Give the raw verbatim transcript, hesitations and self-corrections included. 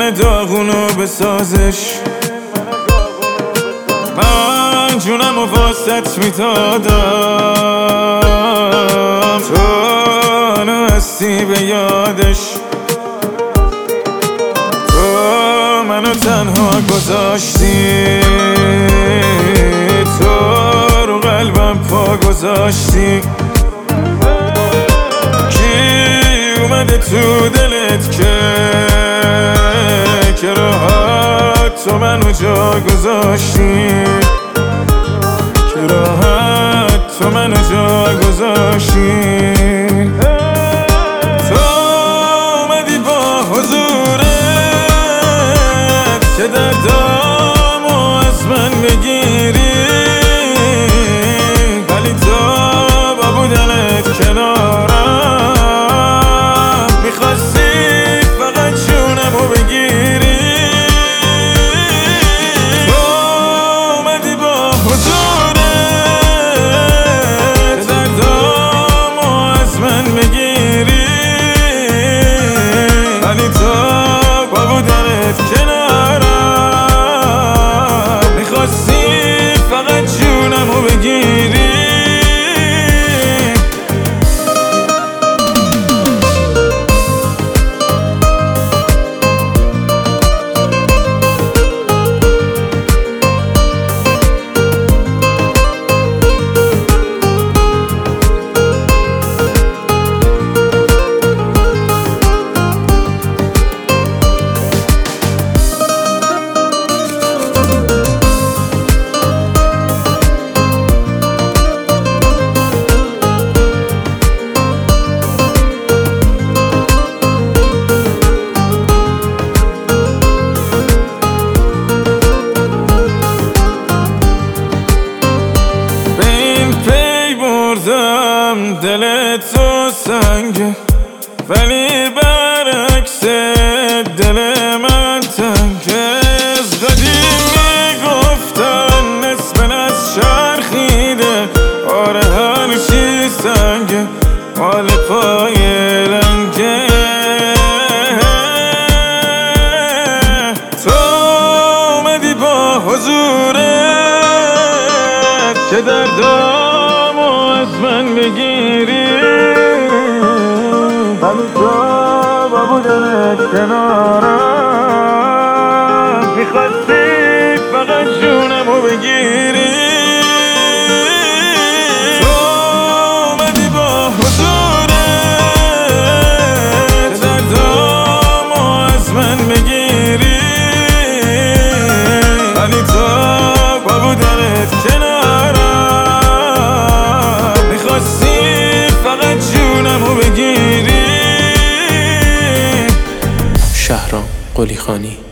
داغونو بسازش. من جونم و واسط میدادم، تو منو هستی به یادش. تو منو تنها گذاشتی، تو رو قلبم پا گذاشتی. کی اومده تو دلت که که راحت تو منو جا گذاشتی، که راحت تو منو جا گذاشتی. تو اومدی با حضورت که دردامو از من بگیری، ولی تو با بودنت کنارم میخواستی فقط جونمو بگیری. تو اومدی با حضورت دردامو از من بگیری، ولی تو با بودنت کنارم میخواستی فقط جونمو بگیری. دل تو سنگه ولی برعکس دل من تنگه. از قدیم میگفتن نصف از چرخیده، آره هر چی سنگه مال پای لنگه. تو اومدی با حضورت که دردامو از من بگیری، ولی تو با بودنت کنارم میخواستی فقط جونمو بگیری. تو اومدی با حضورت دردامو از من بگیری، ولی تو با بودنت کنارم میخواستی فقط جونمو بگیری. شهرام قلیخانی.